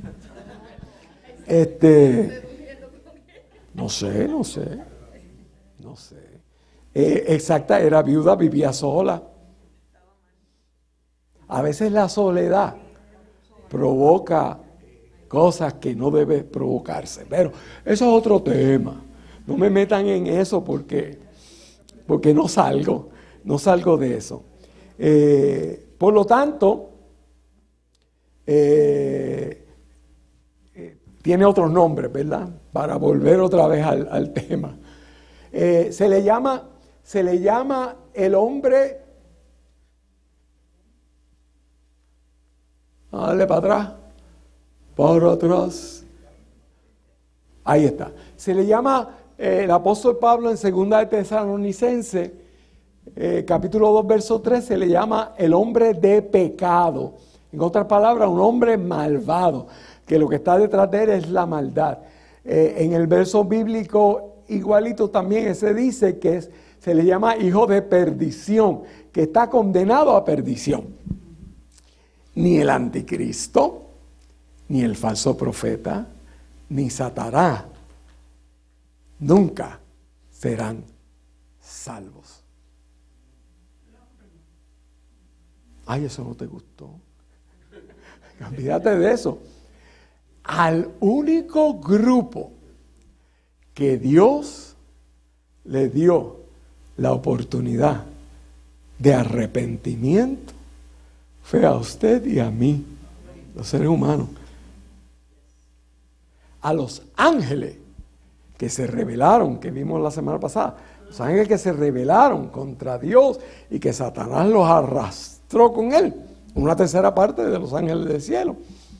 No sé. Exacta, era viuda, vivía sola. A veces la soledad provoca cosas que no debe provocarse. Pero eso es otro tema. No me metan en eso porque no salgo de eso. Por lo tanto, tiene otros nombres, ¿verdad? Para volver otra vez al tema. Se le llama el hombre. Dale para atrás. Ahí está. Se le llama el apóstol Pablo en 2 de Tesalonicenses, capítulo 2, verso 3, se le llama el hombre de pecado. En otras palabras, un hombre malvado, que lo que está detrás de él es la maldad. En el verso bíblico igualito también se dice que se le llama hijo de perdición, que está condenado a perdición. Ni el anticristo, ni el falso profeta, ni Satanás nunca serán salvos. Ay, eso no te gustó. Olvídate de eso. Al único grupo que Dios le dio la oportunidad de arrepentimiento fue a usted y a mí, los seres humanos. A los ángeles que se rebelaron, que vimos la semana pasada, los ángeles que se rebelaron contra Dios y que Satanás los arrastró con él, una tercera parte de los ángeles del cielo,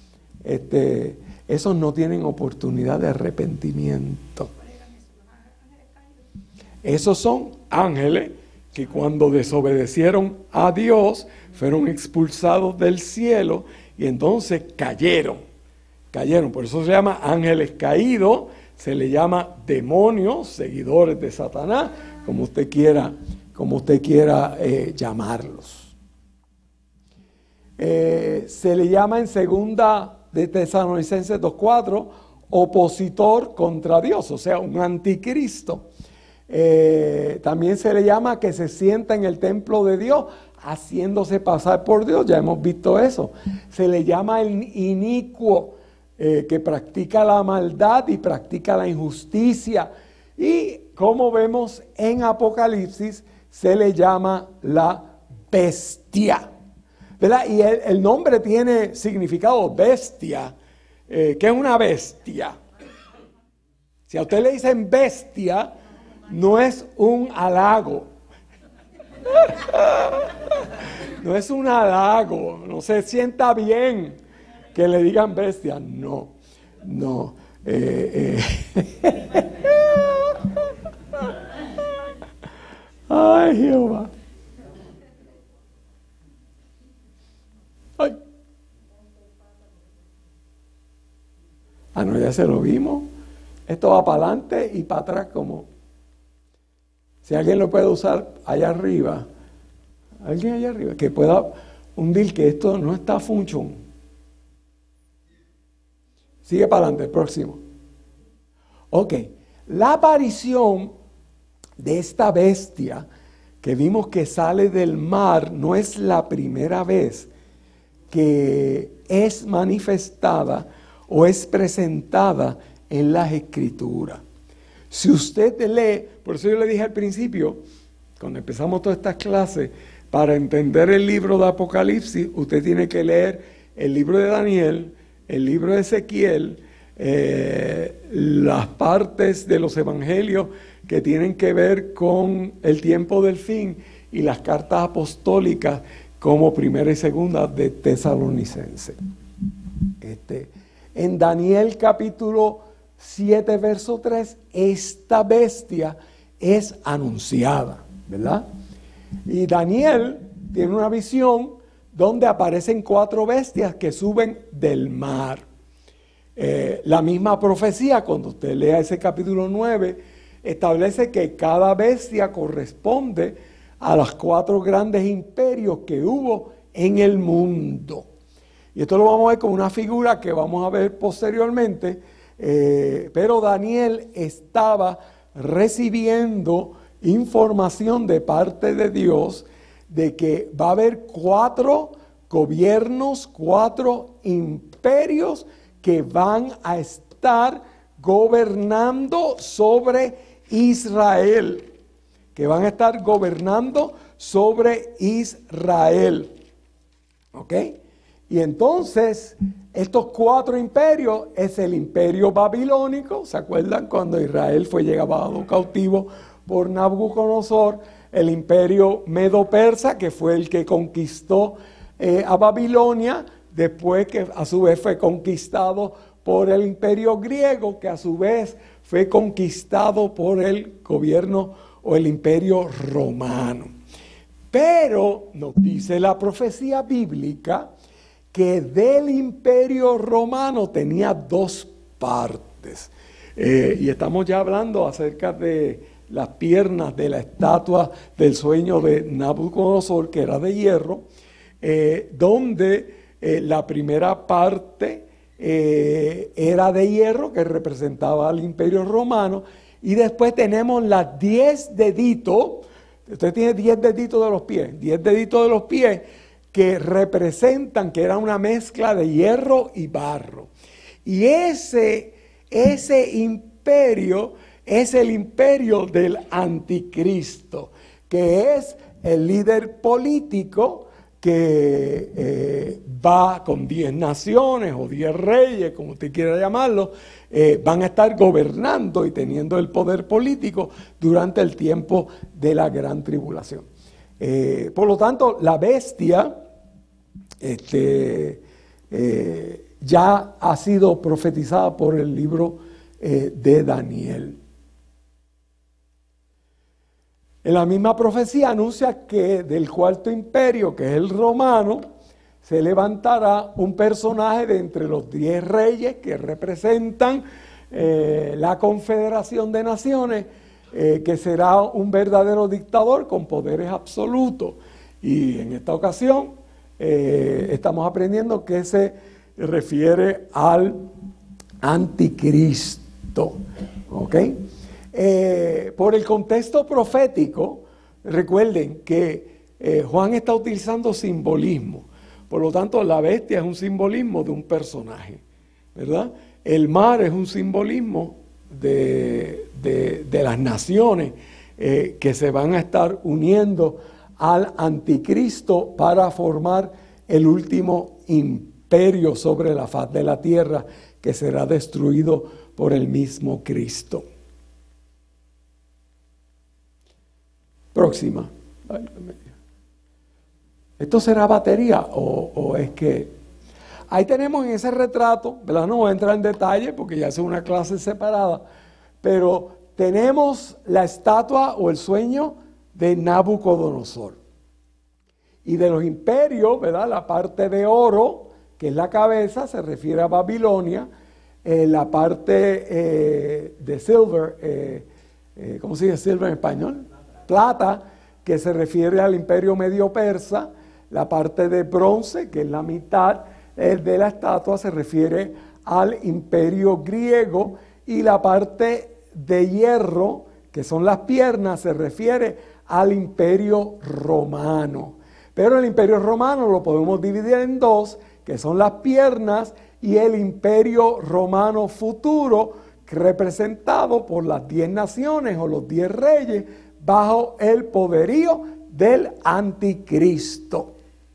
esos no tienen oportunidad de arrepentimiento. Esos son ángeles que cuando desobedecieron a Dios fueron expulsados del cielo y entonces cayeron, por eso se llama ángeles caídos, se le llama demonios, seguidores de Satanás, como usted quiera llamarlos. Se le llama en 2 de Tesalonicenses 2:4 opositor contra Dios, o sea, un anticristo. También se le llama que se sienta en el templo de Dios haciéndose pasar por Dios, ya hemos visto eso. Se le llama el inicuo, que practica la maldad y practica la injusticia, y como vemos en Apocalipsis se le llama la bestia, ¿verdad? Y el nombre tiene significado, bestia. ¿Qué es una bestia? Si a usted le dicen bestia, no es un halago. No es un halago, no se sienta bien que le digan bestia. No, no. Ay, Jehová. Ay. Ah, no, ya se lo vimos. Esto va para adelante y para atrás como... Si alguien lo puede usar allá arriba, alguien allá arriba, que pueda hundir que esto no está función. Sigue para adelante, el próximo. Ok, la aparición de esta bestia que vimos que sale del mar no es la primera vez que es manifestada o es presentada en las Escrituras. Si usted lee, por eso yo le dije al principio, cuando empezamos todas estas clases, para entender el libro de Apocalipsis, usted tiene que leer el libro de Daniel, el libro de Ezequiel, las partes de los evangelios que tienen que ver con el tiempo del fin y las cartas apostólicas como primera y segunda de Tesalonicenses. En Daniel capítulo 7, verso 3, esta bestia es anunciada, ¿verdad? Y Daniel tiene una visión donde aparecen 4 bestias que suben del mar. La misma profecía, cuando usted lea ese capítulo 9, establece que cada bestia corresponde a los 4 grandes imperios que hubo en el mundo. Y esto lo vamos a ver con una figura que vamos a ver posteriormente, pero Daniel estaba recibiendo información de parte de Dios de que va a haber 4 gobiernos, 4 imperios que van a estar gobernando sobre Israel, que van a estar gobernando sobre Israel. ¿Ok? Y entonces, estos 4 imperios es el imperio babilónico, ¿se acuerdan cuando Israel fue llevado cautivo por Nabucodonosor? El imperio medo-persa, que fue el que conquistó a Babilonia, después que a su vez fue conquistado por el imperio griego, que a su vez fue conquistado por el gobierno o el imperio romano. Pero nos dice la profecía bíblica que del imperio romano tenía 2 partes. Y estamos ya hablando acerca de las piernas de la estatua del sueño de Nabucodonosor, que era de hierro, donde la primera parte era de hierro, que representaba al imperio romano, y después tenemos las 10 deditos. Usted tiene 10 deditos de los pies, 10 deditos de los pies, que representan que era una mezcla de hierro y barro. Y ese imperio es el imperio del anticristo, que es el líder político que va con 10 naciones o 10 reyes, como usted quiera llamarlo, van a estar gobernando y teniendo el poder político durante el tiempo de la gran tribulación. Por lo tanto, la bestia ya ha sido profetizada por el libro de Daniel. En la misma profecía anuncia que del 4º imperio, que es el romano, se levantará un personaje de entre los 10 reyes que representan la confederación de naciones, que será un verdadero dictador con poderes absolutos. Y en esta ocasión estamos aprendiendo que se refiere al anticristo. ¿Ok? Por el contexto profético, recuerden que Juan está utilizando simbolismo. Por lo tanto, la bestia es un simbolismo de un personaje, ¿verdad? El mar es un simbolismo de las naciones que se van a estar uniendo al anticristo para formar el último imperio sobre la faz de la tierra, que será destruido por el mismo Cristo. Próxima. ¿Esto será batería o es que...? Ahí tenemos en ese retrato, ¿verdad? No voy a entrar en detalle porque ya es una clase separada, pero tenemos la estatua o el sueño de Nabucodonosor. Y de los imperios, ¿verdad? La parte de oro, que es la cabeza, se refiere a Babilonia. La parte de silver, ¿cómo se dice silver en español? Plata, que se refiere al imperio medio persa. La parte de bronce, que es la mitad de la estatua, se refiere al imperio griego. Y la parte de hierro, que son las piernas, se refiere al imperio romano. Pero el imperio romano lo podemos dividir en dos, que son las piernas y el imperio romano futuro, representado por las 10 naciones o los 10 reyes bajo el poderío del anticristo.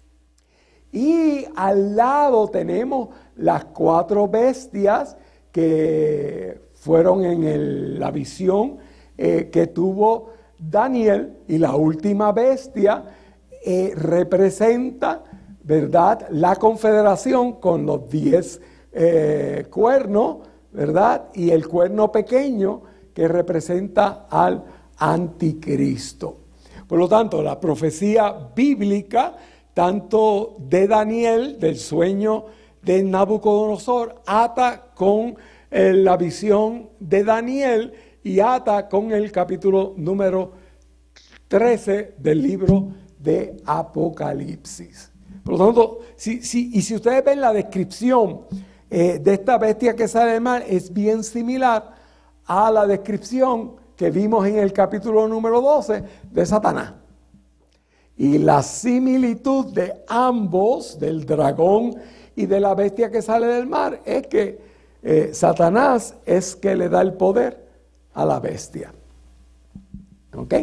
Y al lado tenemos las 4 bestias que fueron en la visión que tuvo Daniel, y la última bestia representa, ¿verdad?, la confederación con los 10 cuernos, ¿verdad?, y el cuerno pequeño que representa al anticristo. Por lo tanto, la profecía bíblica, tanto de Daniel, del sueño de Nabucodonosor, ata con la visión de Daniel y ata con el capítulo número 13 del libro de Apocalipsis. Por lo tanto, si ustedes ven la descripción de esta bestia que sale del mar, es bien similar a la descripción que vimos en el capítulo número 12 de Satanás. Y la similitud de ambos, del dragón y de la bestia que sale del mar, es que Satanás es que le da el poder a la bestia. ¿Ok?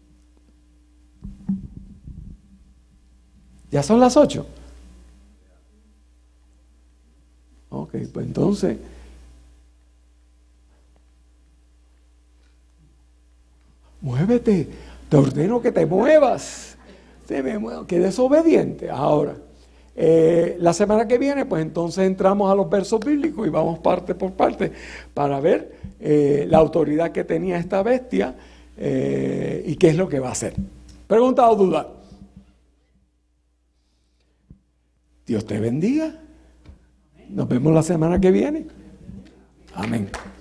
¿Ya son las 8? Ok, pues entonces... muévete, te ordeno que te muevas. Que desobediente. Ahora, la semana que viene, pues entonces entramos a los versos bíblicos y vamos parte por parte para ver la autoridad que tenía esta bestia y qué es lo que va a hacer. ¿Pregunta o duda? Dios te bendiga. Nos vemos la semana que viene. Amén.